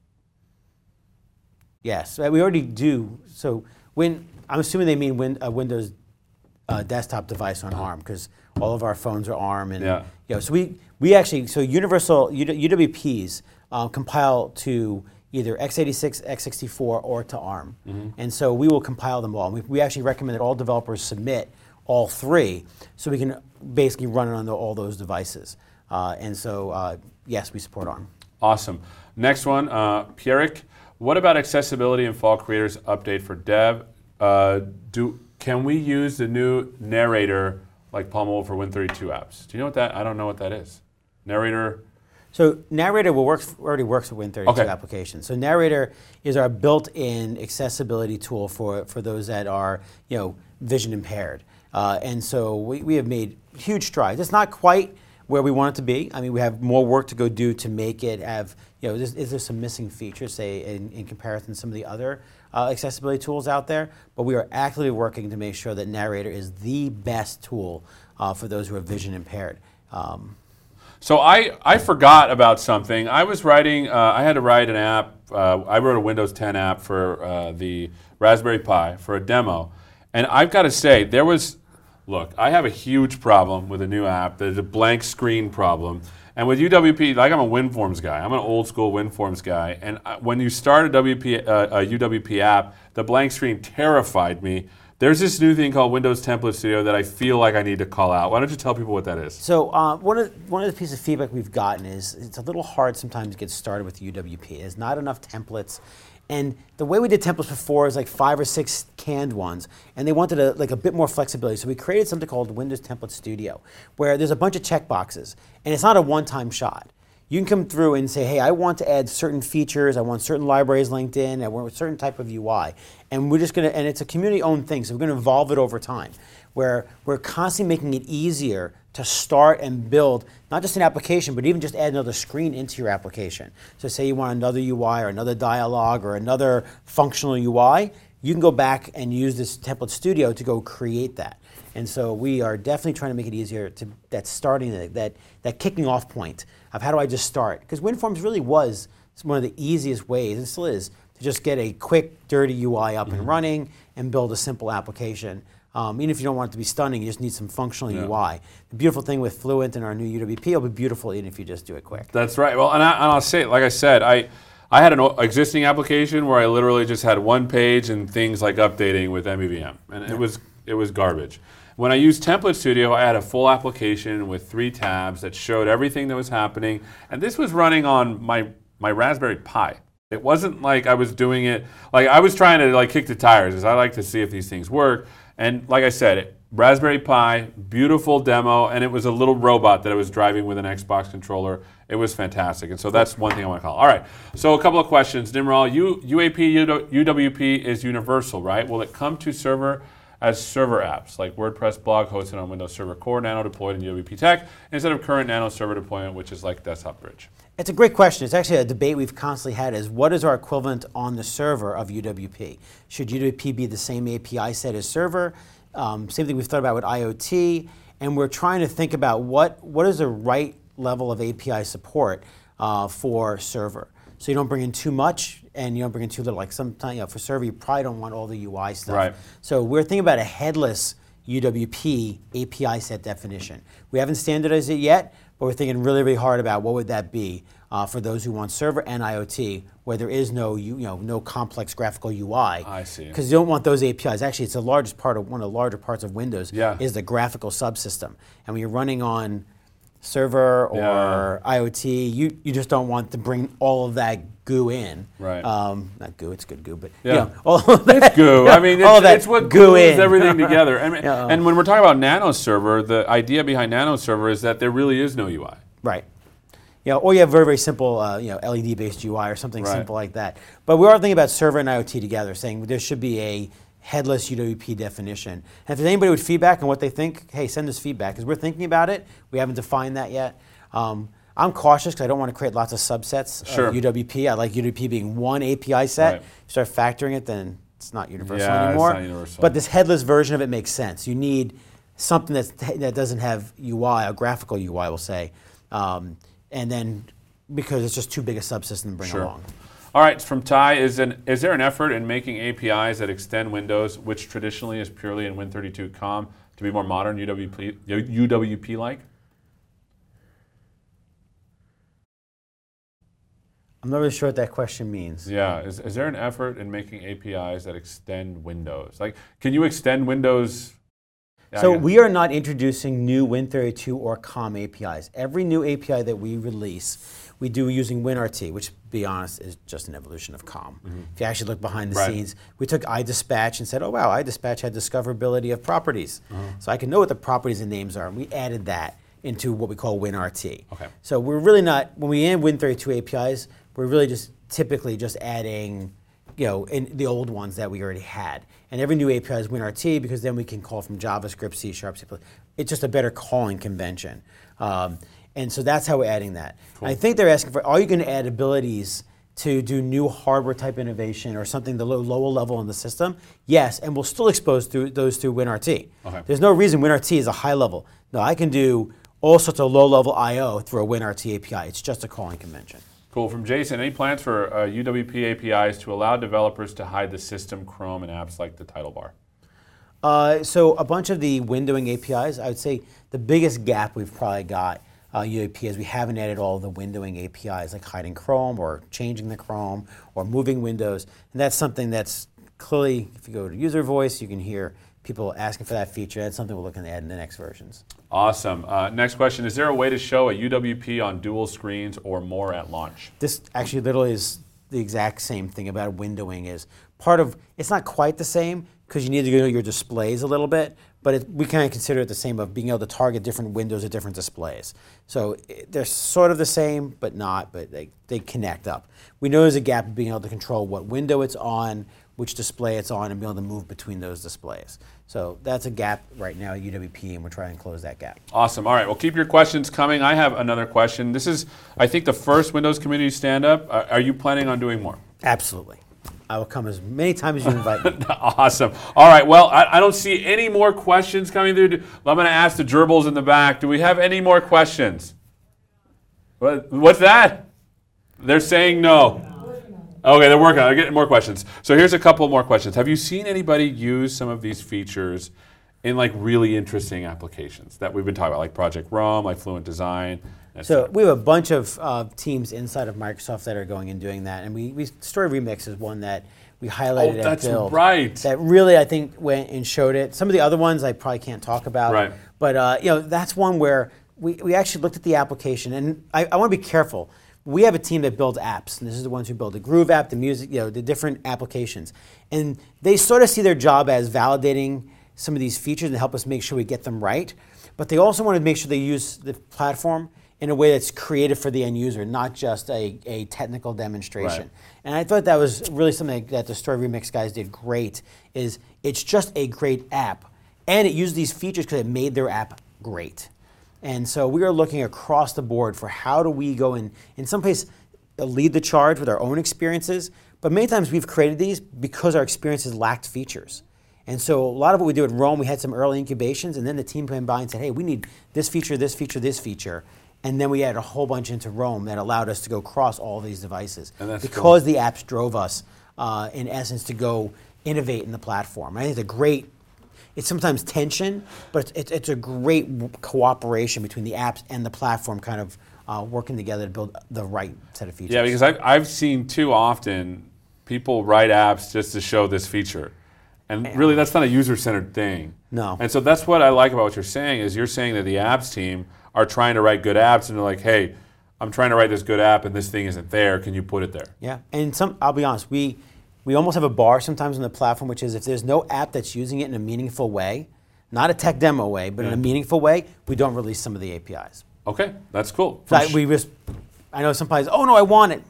Yes, we already do. So I'm assuming they mean Windows desktop device on ARM, because all of our phones are ARM. And so we actually, so universal UWPs compile to either x86, x64, or to ARM. And so we will compile them all. We actually recommend that all developers submit all three so we can basically run it on all those devices. And so, yes, we support ARM. Awesome. Next one, Pierrick, what about accessibility and Fall Creators update for dev? Can we use the new narrator like Palm Mobile for Win32 apps? Do you know what that? I don't know what that is. Narrator. So Narrator already works with Win32 applications. So Narrator is our built-in accessibility tool for those that are vision impaired. And so we have made huge strides. It's not quite where we want it to be. I mean, we have more work to go do to make it have, is there some missing features, say, in comparison to some of the other accessibility tools out there, but we are actively working to make sure that Narrator is the best tool for those who are vision impaired. So I forgot about something. I was writing, I had to write an app, I wrote a Windows 10 app for the Raspberry Pi for a demo, and I've got to say, look, I have a huge problem with a new app. There's a blank screen problem. And with UWP, like I'm a WinForms guy. I'm an old school WinForms guy. And when you start a UWP app, the blank screen terrified me. There's this new thing called Windows Template Studio that I feel like I need to call out. Why don't you tell people what that is? So one of the pieces of feedback we've gotten is it's a little hard sometimes to get started with UWP. There's not enough templates. And the way we did templates before is like 5 or 6 canned ones, and they wanted a bit more flexibility. So we created something called Windows Template Studio, where there's a bunch of checkboxes, and it's not a one-time shot. You can come through and say, hey, I want to add certain features, I want certain libraries linked in, I want a certain type of UI. And we're just going to, and it's a community-owned thing, so we're going to evolve it over time, where we're constantly making it easier to start and build, not just an application, but even just add another screen into your application. So say you want another UI or another dialogue or another functional UI, you can go back and use this Template Studio to go create that. And so we are definitely trying to make it easier to that kicking off point of how do I just start? Because WinForms really was one of the easiest ways, and still is, to just get a quick, dirty UI up and running and build a simple application. Even if you don't want it to be stunning, you just need some functional UI. The beautiful thing with Fluent and our new UWP, it'll be beautiful even if you just do it quick. That's right. Well, and I'll say, like I said, I had an existing application where I literally just had one page and things like updating with MVVM, and it was garbage. When I used Template Studio, I had a full application with 3 tabs that showed everything that was happening, and this was running on my Raspberry Pi. It wasn't like I was doing it, like I was trying to kick the tires, because I like to see if these things work. And like I said, Raspberry Pi, beautiful demo, and it was a little robot that I was driving with an Xbox controller. It was fantastic, and so that's one thing I want to call. All right, so a couple of questions. Nimral, UWP is universal, right? Will it come to server as server apps, like WordPress blog hosted on Windows Server Core, Nano deployed in UWP Tech, instead of current Nano server deployment, which is like Desktop Bridge? It's a great question. It's actually a debate we've constantly had is what is our equivalent on the server of UWP? Should UWP be the same API set as server? Same thing we've thought about with IoT, and we're trying to think about what is the right level of API support for server. So you don't bring in too much and you don't bring in too little. Like sometimes for server, you probably don't want all the UI stuff. Right. So we're thinking about a headless UWP API set definition. We haven't standardized it yet, but we're thinking really, really hard about what would that be for those who want server and IoT, where there is no complex graphical UI. I see. Because you don't want those APIs. Actually, it's the largest part of one of the larger parts of Windows is the graphical subsystem. And when you're running on server or IoT. You just don't want to bring all of that goo in. Right. Not goo, it's good goo, but all of that. It's goo. I mean, it's what glues everything together. And when we're talking about Nano Server, the idea behind Nano Server is that there really is no UI. Right. Or you have very, very simple LED-based UI or something simple like that. But we are thinking about server and IoT together, saying there should be a headless UWP definition. And if there's anybody with feedback on what they think, hey, send us feedback, because we're thinking about it. We haven't defined that yet. I'm cautious because I don't want to create lots of subsets of UWP. I like UWP being one API set. Right. You start factoring it, then it's not universal anymore. It's not universal. But this headless version of it makes sense. You need something that doesn't have UI, a graphical UI, we'll say, and then because it's just too big a subsystem to bring along. All right, from Ty, is there an effort in making APIs that extend Windows, which traditionally is purely in Win32 COM, to be more modern, UWP-like? I'm not really sure what that question means. Yeah, is there an effort in making APIs that extend Windows? Like, can you extend Windows? So we are not introducing new Win32 or COM APIs. Every new API that we release, we do using WinRT, which, to be honest, is just an evolution of COM. If you actually look behind the scenes, we took iDispatch and said, oh, wow, iDispatch had discoverability of properties. So I can know what the properties and names are. And we added that into what we call WinRT. Okay. So we're really not, when we add Win32 APIs, we're really just typically just adding in the old ones that we already had. And every new API is WinRT because then we can call from JavaScript, C#, C++. It's just a better calling convention. And so that's how we're adding that. Cool. I think they're asking for, are you going to add abilities to do new hardware type innovation or something the lower level in the system? Yes, and we'll still expose those through WinRT. Okay. There's no reason WinRT is a high level. No, I can do all sorts of low level I/O through a WinRT API. It's just a calling convention. Cool. From Jason, any plans for UWP APIs to allow developers to hide the system, Chrome, and apps like the title bar? So a bunch of the windowing APIs, I would say the biggest gap we've probably got UWP is we haven't added all the windowing APIs like hiding Chrome or changing the Chrome or moving windows. And that's something that's clearly, if you go to user voice, you can hear people asking for that feature. That's something we're looking to add in the next versions. Awesome. Next question, is there a way to show a UWP on dual screens or more at launch? This actually literally is the exact same thing about windowing is part of, it's not quite the same because you need to go to your displays a little bit, but we kind of consider it the same of being able to target different windows at different displays. So they're sort of the same, but not, but they connect up. We know there's a gap of being able to control what window it's on, which display it's on, and be able to move between those displays. So that's a gap right now at UWP, and we're trying to close that gap. Awesome. All right, well, keep your questions coming. I have another question. This is, I think, the first Windows Community Stand-Up. Are you planning on doing more? Absolutely. I will come as many times as you invite me. Awesome. All right, well, I don't see any more questions coming through. I'm going to ask the gerbils in the back. Do we have any more questions? What's that? They're saying no. Okay, they're working on it. They're getting more questions. So here's a couple more questions. Have you seen anybody use some of these features in like really interesting applications that we've been talking about, like Project Rome, like Fluent Design? So we have a bunch of teams inside of Microsoft that are going and doing that, and Story Remix is one that we highlighted at Build. That's right. That really, I think, went and showed it. Some of the other ones I probably can't talk about. Right. But that's one where we actually looked at the application, and I want to be careful. We have a team that builds apps, and this is the ones who build the Groove app, the music, the different applications. And they sort of see their job as validating some of these features and help us make sure we get them right. But they also want to make sure they use the platform in a way that's creative for the end user, not just a technical demonstration. Right. And I thought that was really something that the Story Remix guys did great, is it's just a great app. And it used these features because it made their app great. And so we are looking across the board for how do we go in some place, lead the charge with our own experiences. But many times we've created these because our experiences lacked features. And so a lot of what we do at Rome, we had some early incubations, and then the team came by and said, hey, we need this feature, this feature, this feature. And then we added a whole bunch into Rome that allowed us to go across all these devices. Because cool. The apps drove us, in essence, to go innovate in the platform. I think it's sometimes tension, but it's a great cooperation between the apps and the platform kind of working together to build the right set of features. Yeah, because I've seen too often people write apps just to show this feature. And really, that's not a user-centered thing. No. And so that's what I like about what you're saying, is you're saying that the apps team are trying to write good apps and they're like, hey, I'm trying to write this good app and this thing isn't there. Can you put it there? Yeah, and I'll be honest, we almost have a bar sometimes on the platform, which is if there's no app that's using it in a meaningful way, not a tech demo way, but in a meaningful way, we don't release some of the APIs. Okay, that's cool. So I know sometimes, oh no, I want it.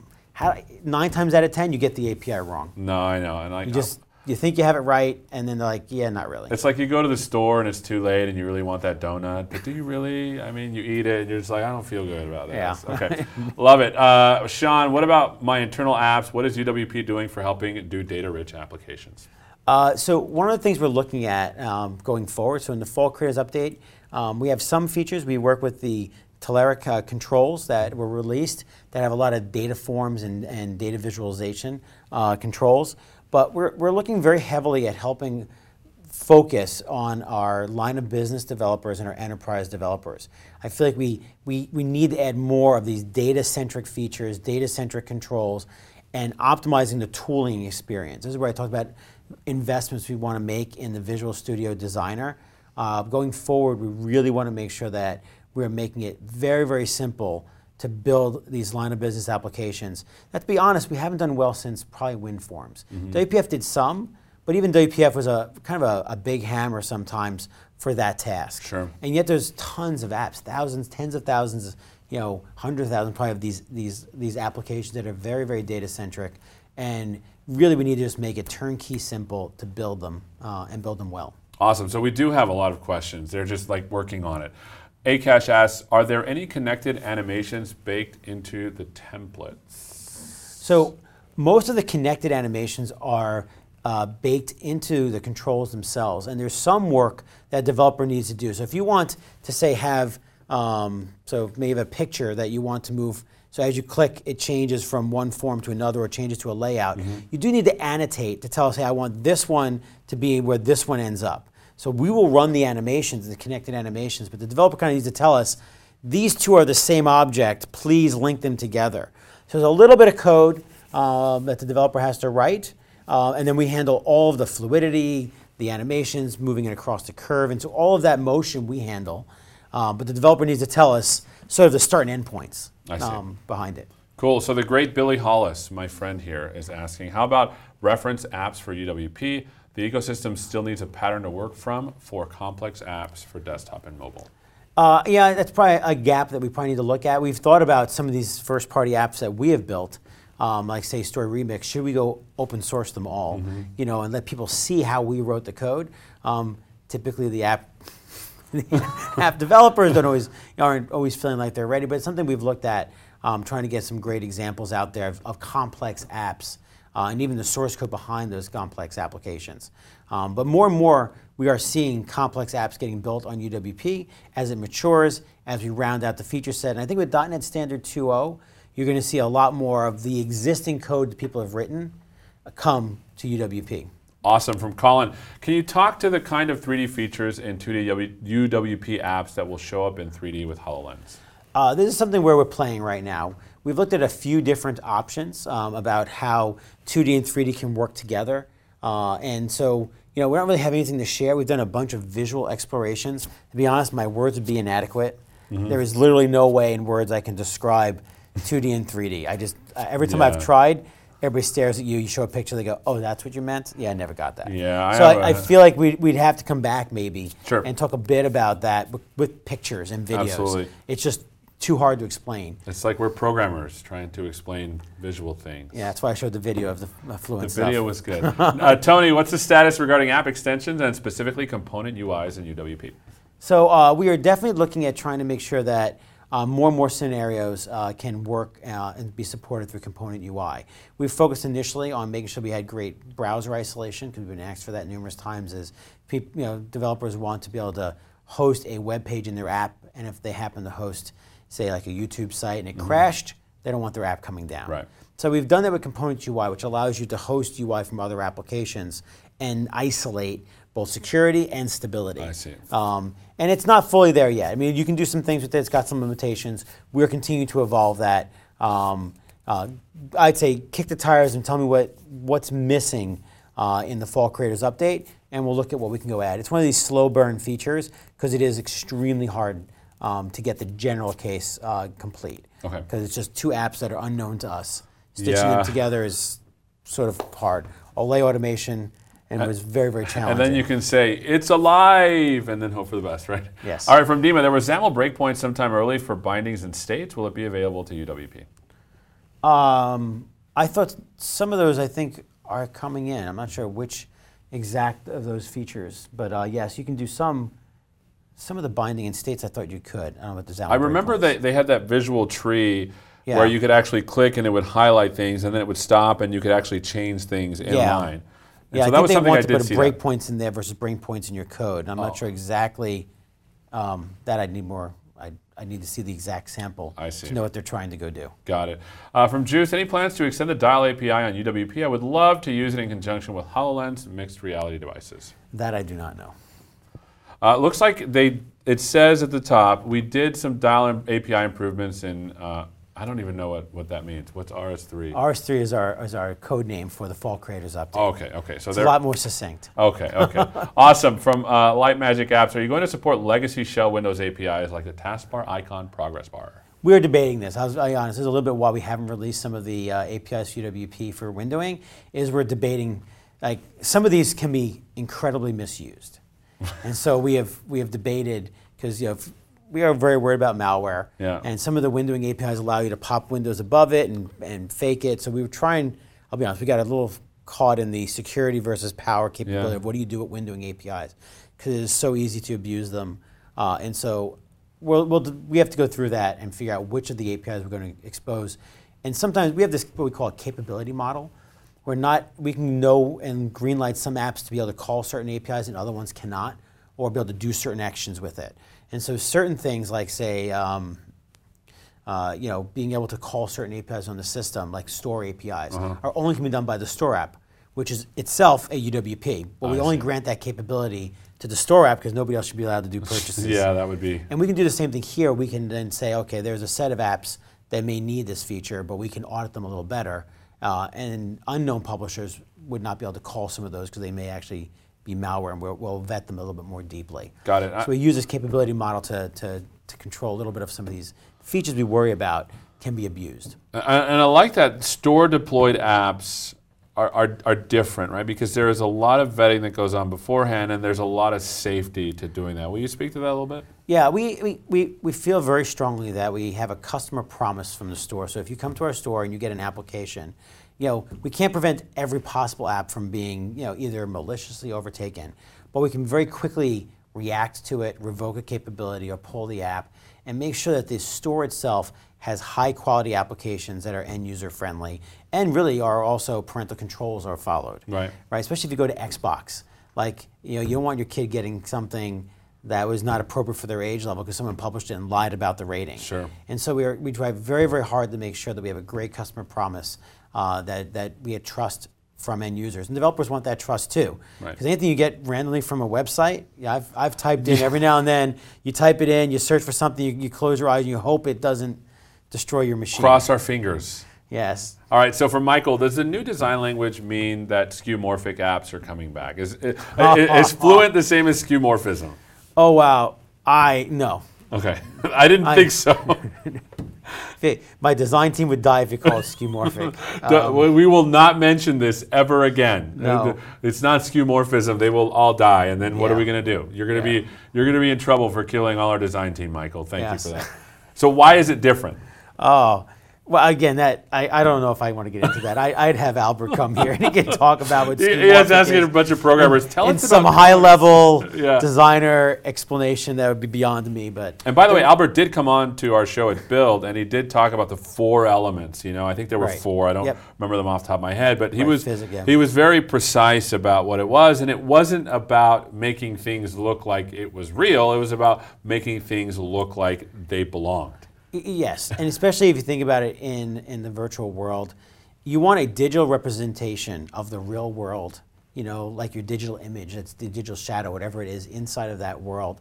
9 times out of 10, you get the API wrong. No, I know. And You think you have it right, and then they're like, yeah, not really. It's like you go to the store and it's too late and you really want that donut, but do you really? I mean, you eat it and you're just like, I don't feel good about this. Yeah. Okay, love it. Sean, what about my internal apps? What is UWP doing for helping do data-rich applications? So one of the things we're looking at going forward, so in the Fall Creators Update, we have some features. We work with the Telerik controls that were released that have a lot of data forms and data visualization controls. But we're looking very heavily at helping focus on our line of business developers and our enterprise developers. I feel like we need to add more of these data-centric features, data-centric controls, and optimizing the tooling experience. This is where I talked about investments we want to make in the Visual Studio Designer. Going forward, we really want to make sure that we're making it very, very simple to build these line of business applications. Now, to be honest, we haven't done well since probably WinForms. WPF did some, but even WPF was a kind of a big hammer sometimes for that task. Sure. And yet there's tons of apps, thousands, tens of thousands, hundreds of thousands probably of these applications that are very, very data centric. And really we need to just make it turnkey simple to build them and build them well. Awesome. So we do have a lot of questions. They're just like working on it. Akash asks, are there any connected animations baked into the templates? So most of the connected animations are baked into the controls themselves, and there's some work that a developer needs to do. So if you want to say have, so maybe have a picture that you want to move, so as you click, it changes from one form to another or changes to a layout. You do need to annotate to tell us, hey, I want this one to be where this one ends up. So we will run the animations, the connected animations, but the developer kind of needs to tell us, these two are the same object, please link them together. So there's a little bit of code that the developer has to write, and then we handle all of the fluidity, the animations, moving it across the curve, and so all of that motion we handle. But the developer needs to tell us sort of the start and end points behind it. Cool. So the great Billy Hollis, my friend here, is asking, how about reference apps for UWP? The ecosystem still needs a pattern to work from for complex apps for desktop and mobile. Yeah, that's probably a gap that we probably need to look at. We've thought about some of these first-party apps that we have built, like say Story Remix. Should we go open source them all, and let people see how we wrote the code? Typically, the app developers aren't always feeling like they're ready, but it's something we've looked at, trying to get some great examples out there of complex apps. And even the source code behind those complex applications. But more and more, we are seeing complex apps getting built on UWP as it matures, as we round out the feature set. And I think with .NET Standard 2.0, you're going to see a lot more of the existing code that people have written come to UWP. Awesome. From Colin, can you talk to the kind of 3D features in 2D UWP apps that will show up in 3D with HoloLens? This is something where we're playing right now. We've looked at a few different options about how 2D and 3D can work together. And so, we don't really have anything to share. We've done a bunch of visual explorations. To be honest, my words would be inadequate. There is literally no way in words I can describe 2D and 3D. Every time I've tried, everybody stares at you, you show a picture, they go, oh, that's what you meant? Yeah, I never got that. Yeah, I feel like we'd have to come back maybe Sure. and talk a bit about that with pictures and videos. Absolutely. It's just too hard to explain. It's like we're programmers trying to explain visual things. Yeah, that's why I showed the video of the Fluent stuff. The video was good. Tony, what's the status regarding app extensions and specifically component UIs in UWP? So we are definitely looking at trying to make sure that more and more scenarios can work and be supported through component UI. We've focused initially on making sure we had great browser isolation, because we've been asked for that numerous times, as developers want to be able to host a web page in their app, and if they happen to host, say, like a YouTube site and it crashed, they don't want their app coming down. Right. So we've done that with Component UI, which allows you to host UI from other applications and isolate both security and stability. I see. And it's not fully there yet. I mean, you can do some things with it. It's got some limitations. We're continuing to evolve that. I'd say kick the tires and tell me what's missing in the Fall Creators Update, and we'll look at what we can go add. It's one of these slow burn features because it is extremely hard to get the general case complete. Okay. Because it's just two apps that are unknown to us. Stitching them together is sort of hard. Olay automation, and it was very, very challenging. And then you can say, it's alive, and then hope for the best, right? Yes. All right, from Dima, there was XAML breakpoints sometime early for bindings and states. Will it be available to UWP? I thought some of those, I think, are coming in. I'm not sure which exact of those features, but yes, you can do some of the binding in states. I thought you could. I don't know what the XAML I remember breakpoints. they had that visual tree Yeah. where you could actually click and it would highlight things, and then it would stop, and you could actually change things in Yeah. line. And Yeah, so I that think was they something want I to did put see. breakpoints in there versus breakpoints in your code. And I'm not sure exactly that. I need more. I need to see the exact sample I see. to know what they're trying to go do. Got it. From Juice, any plans to extend the Dial API on UWP? I would love to use it in conjunction with HoloLens mixed reality devices. That I do not know. Looks like it says at the top, we did some Dial API improvements in, I don't even know what that means. What's RS3? RS3 is our code name for the Fall Creators update. Oh, okay. So It's a lot more succinct. Okay. Awesome. From Light Magic Apps, are you going to support legacy shell Windows APIs like the taskbar, icon, progress bar? We're debating this. I'll be honest. This is a little bit why we haven't released some of the APIs for UWP for windowing. Is we're debating, like, some of these can be incredibly misused, and so we have debated, because we are very worried about malware. Yeah. And some of the windowing APIs allow you to pop windows above it and fake it. So we were trying. I'll be honest. We got a little caught in the security versus power capability of what do you do with windowing APIs, because it is so easy to abuse them, and so. We have to go through that and figure out which of the APIs we're going to expose. And sometimes we have this, what we call a capability model, where we can know and greenlight some apps to be able to call certain APIs and other ones cannot, or be able to do certain actions with it. And so certain things like, say, being able to call certain APIs on the system, like store APIs, are only can be done by the store app, which is itself a UWP. But we only grant that capability to the store app because nobody else should be allowed to do purchases. Yeah, that would be. And we can do the same thing here. We can then say, okay, there's a set of apps that may need this feature, but we can audit them a little better. And unknown publishers would not be able to call some of those because they may actually be malware, and we'll vet them a little bit more deeply. Got it. So we use this capability model to control a little bit of some of these features we worry about can be abused. And I like that store deployed apps are different, right? Because there is a lot of vetting that goes on beforehand, and there's a lot of safety to doing that. Will you speak to that a little bit? Yeah, we feel very strongly that we have a customer promise from the store. So if you come to our store and you get an application, we can't prevent every possible app from being, either maliciously overtaken, but we can very quickly react to it, revoke a capability, or pull the app, and make sure that the store itself has high quality applications that are end user friendly, and really are also parental controls are followed. Right. Especially if you go to Xbox, like you don't want your kid getting something that was not appropriate for their age level because someone published it and lied about the rating. Sure. And so we drive very, very hard to make sure that we have a great customer promise, that we have trust from end users, and developers want that trust too. Right. Because anything you get randomly from a website, I've typed in every now and then. You type it in, you search for something, you close your eyes, and you hope it doesn't destroy your machine. Cross our fingers. Yes. All right, so for Michael, does the new design language mean that skeuomorphic apps are coming back? Is Fluent the same as skeuomorphism? Oh wow, no. Okay, I didn't think so. My design team would die if you call it skeuomorphic. We will not mention this ever again. No. It's not skeuomorphism. They will all die, and then what are we going to do? You're going to be in trouble for killing all our design team, Michael. Thank you for that. So why is it different? Oh, well, again, I don't know if I want to get into that. I'd have Albert come here and he can talk about what skeuomorphic He has asking a bunch of programmers. Tell us some about high-level designer explanation that would be beyond me. But and by the way, Albert did come on to our show at Build, and he did talk about the 4 elements. I think there were 4. I don't remember them off the top of my head, but he was very precise about what it was, and it wasn't about making things look like it was real. It was about making things look like they belonged. Yes, and especially if you think about it in the virtual world, you want a digital representation of the real world, like your digital image, it's the digital shadow, whatever it is inside of that world.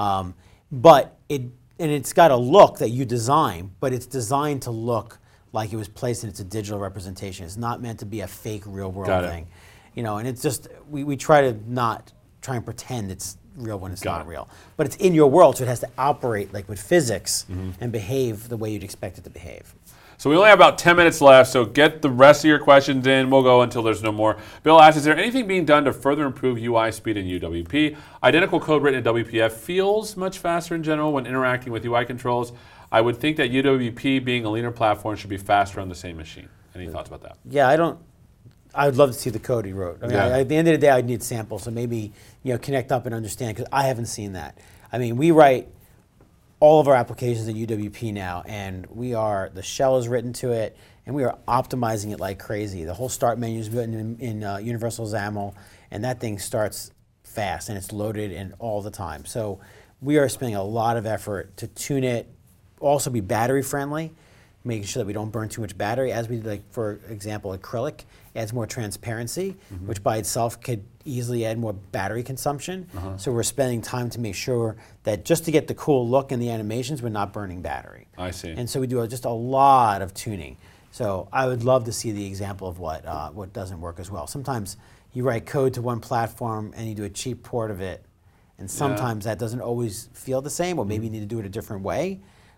But it's got a look that you design, but it's designed to look like it was placed and it's a digital representation. It's not meant to be a fake real world thing. And it's just, we try to not try and pretend it's real when it's Got not it. real. But it's in your world, so it has to operate like with physics and behave the way you'd expect it to behave. So we only have about 10 minutes left, so get the rest of your questions in. We'll go until there's no more. Bill asks, is there anything being done to further improve UI speed in UWP? Identical code written in WPF feels much faster in general when interacting with UI controls. I would think that UWP, being a leaner platform, should be faster on the same machine. Any thoughts about that? Yeah, I would love to see the code he wrote. I mean, Yeah. at the end of the day, I'd need samples, so maybe connect up and understand, because I haven't seen that. I mean, we write all of our applications in UWP now, and the shell is written to it, and we are optimizing it like crazy. The whole start menu is written in Universal XAML, and that thing starts fast, and it's loaded in all the time. So we are spending a lot of effort to tune it, also be battery friendly, making sure that we don't burn too much battery. As we did, like, for example, acrylic adds more transparency, which by itself could easily add more battery consumption. So we're spending time to make sure that just to get the cool look in the animations, we're not burning battery. I see. And so we do just a lot of tuning. So I would love to see the example of what doesn't work as well. Sometimes you write code to one platform and you do a cheap port of it, and sometimes that doesn't always feel the same, or maybe you need to do it a different way.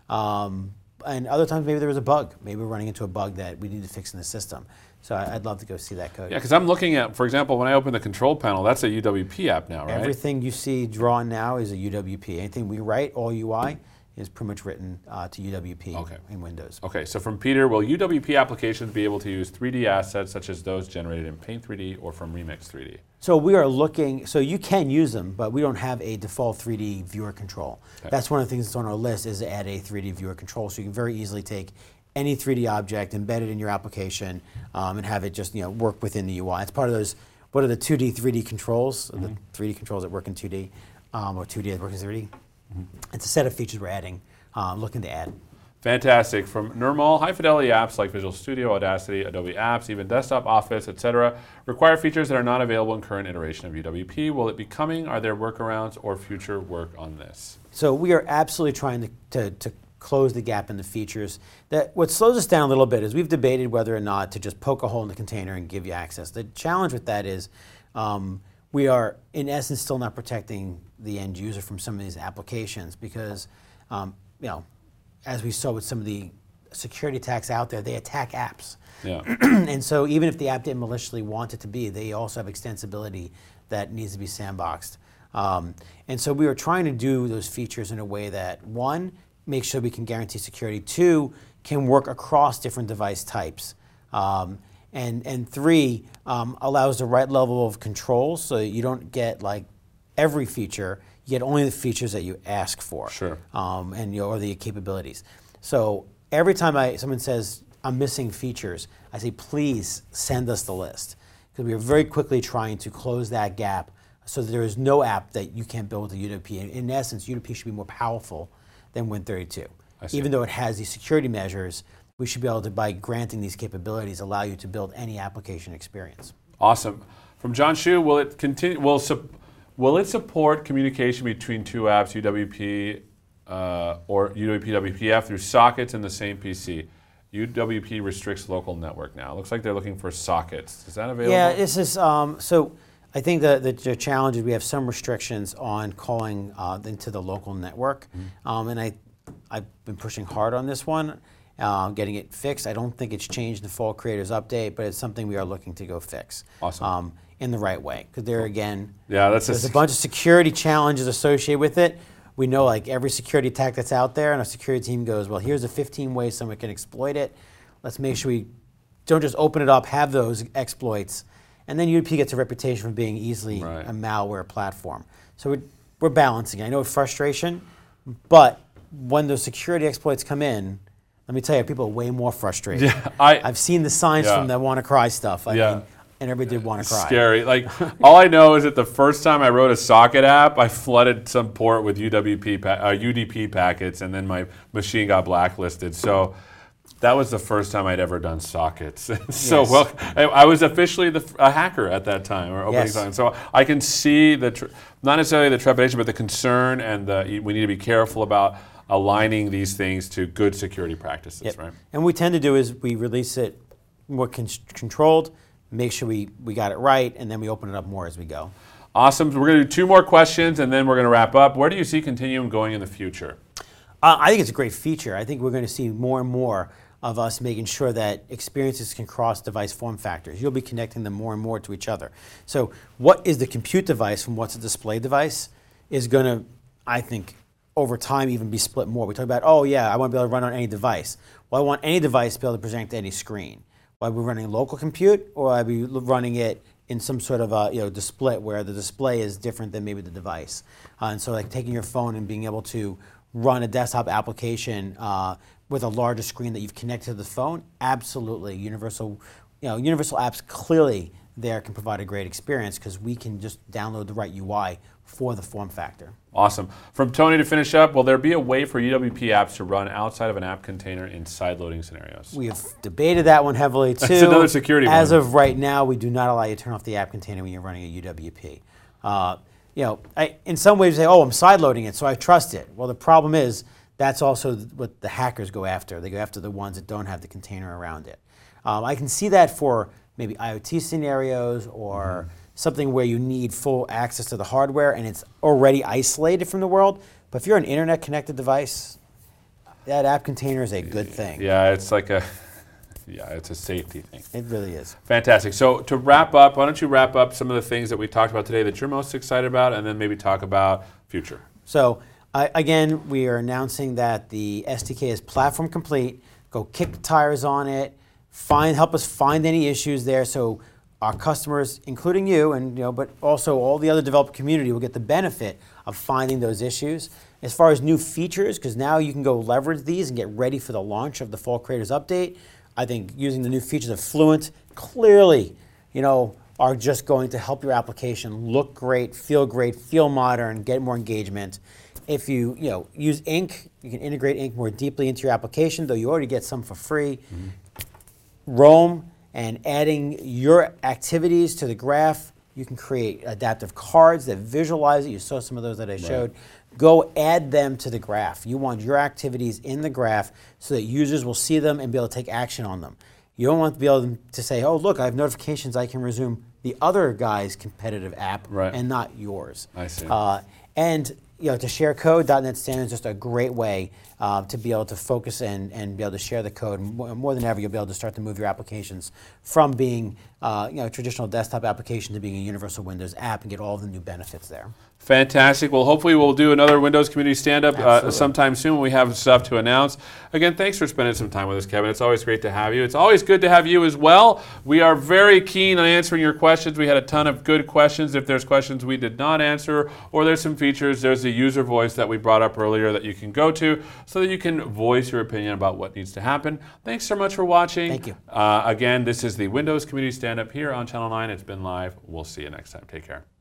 And other times maybe there was a bug. Maybe we're running into a bug that we need to fix in the system. So I'd love to go see that code. Yeah, because I'm looking at, for example, when I open the control panel, that's a UWP app now, right? Everything you see drawn now is a UWP. Anything we write, all UI, is pretty much written to UWP in Windows. Okay, so from Peter, will UWP applications be able to use 3D assets such as those generated in Paint 3D or from Remix 3D? So we are looking, so you can use them, but we don't have a default 3D viewer control. Okay. That's one of the things that's on our list, is to add a 3D viewer control, so you can very easily take any 3D object, embed it in your application, and have it just work within the UI. It's part of those, what are the 2D, 3D controls, the 3D controls that work in 2D, or 2D that work in 3D. It's a set of features we're adding, looking to add. Fantastic. From Nirmal, high-fidelity apps like Visual Studio, Audacity, Adobe Apps, even Desktop, Office, etc., require features that are not available in current iteration of UWP. Will it be coming? Are there workarounds or future work on this? So we are absolutely trying to close the gap in the features. What slows us down a little bit is we've debated whether or not to just poke a hole in the container and give you access. The challenge with that is we are, in essence, still not protecting the end user from some of these applications because, as we saw with some of the security attacks out there, they attack apps. Yeah. And so even if the app didn't maliciously want it to be, they also have extensibility that needs to be sandboxed. And so we were trying to do those features in a way that, one, make sure we can guarantee security, two, can work across different device types, and three, allows the right level of control so that you don't get like every feature, you get only the features that you ask for. Sure. And or the capabilities. So every time someone says, I'm missing features, I say, please send us the list. Because we are very quickly trying to close that gap so that there is no app that you can't build with a UWP. In essence, UWP should be more powerful than Win32. Even though it has these security measures, we should be able to, by granting these capabilities, allow you to build any application experience. Awesome. From John Shu, will it continue? Will it support communication between two apps, UWP or UWP WPF, through sockets in the same PC? UWP restricts local network now. It looks like they're looking for sockets. Is that available? Yeah, this is so. I think the challenge is we have some restrictions on calling into the local network, and I've been pushing hard on this one, getting it fixed. I don't think it's changed in the Fall Creators Update, but it's something we are looking to go fix. Awesome. In the right way, because there again, there's a bunch of security challenges associated with it. We know like every security attack that's out there, and our security team goes, well, here's the 15 ways someone can exploit it. Let's make sure we don't just open it up, have those exploits. And then UWP gets a reputation for being easily a malware platform. So we're balancing. I know it's frustration, but when those security exploits come in, let me tell you, people are way more frustrated. Yeah, I've seen the signs from the WannaCry stuff. I mean, and everybody did WannaCry. Scary. Like, all I know is that the first time I wrote a socket app, I flooded some port with UDP packets, and then my machine got blacklisted. So that was the first time I'd ever done sockets. So I was officially a hacker at that time, or opening time. So I can see not necessarily the trepidation, but the concern, and we need to be careful about aligning these things to good security practices, right? And what we tend to do is we release it more controlled, make sure we got it right, and then we open it up more as we go. Awesome. So we're going to do 2 more questions, and then we're going to wrap up. Where do you see Continuum going in the future? I think it's a great feature. I think we're going to see more and more of us making sure that experiences can cross device form factors. You'll be connecting them more and more to each other. So what is the compute device from what's a display device is going to, I think, over time even be split more. We talk about, oh yeah, I want to be able to run on any device. Well, I want any device to be able to present to any screen. Will I be running local compute, or will I be running it in some sort of display where the display is different than maybe the device? And so like taking your phone and being able to run a desktop application with a larger screen that you've connected to the phone, absolutely. Universal apps clearly there can provide a great experience because we can just download the right UI for the form factor. Awesome. From Tony to finish up, will there be a way for UWP apps to run outside of an app container in side-loading scenarios? We have debated that one heavily too. That's another security one. As of right now, we do not allow you to turn off the app container when you're running a UWP. In some ways, you say, oh, I'm side-loading it, so I trust it. Well, the problem is that's also what the hackers go after. They go after the ones that don't have the container around it. I can see that for maybe IoT scenarios or something where you need full access to the hardware and it's already isolated from the world. But if you're an internet-connected device, that app container is a good thing. Yeah, it's like it's a safety thing. It really is. Fantastic. So to wrap up, why don't you wrap up some of the things that we talked about today that you're most excited about, and then maybe talk about future. So again, we are announcing that the SDK is platform complete. Go kick the tires on it. Help us find any issues there, so our customers, including you, but also all the other developer community, will get the benefit of finding those issues. As far as new features, because now you can go leverage these and get ready for the launch of the Fall Creators Update. I think using the new features of Fluent clearly, are just going to help your application look great, feel modern, get more engagement. If you use Ink, you can integrate Ink more deeply into your application, though you already get some for free. Roam and adding your activities to the graph, you can create adaptive cards that visualize it. You saw some of those that I showed. Right. Go add them to the graph. You want your activities in the graph so that users will see them and be able to take action on them. You don't want to be able to say, oh, look, I have notifications. I can resume the other guy's competitive app and not yours. I see. And to share code, .NET Standard is just a great way to be able to focus and be able to share the code. More than ever, you'll be able to start to move your applications from being a traditional desktop application to being a universal Windows app and get all the new benefits there. Fantastic. Well, hopefully we'll do another Windows Community Stand-Up sometime soon when we have stuff to announce. Again, thanks for spending some time with us, Kevin. It's always great to have you. It's always good to have you as well. We are very keen on answering your questions. We had a ton of good questions. If there's questions we did not answer or there's some features, there's the user voice that we brought up earlier that you can go to so that you can voice your opinion about what needs to happen. Thanks so much for watching. Thank you. Again, this is the Windows Community Stand-Up here on Channel 9. It's been live. We'll see you next time. Take care.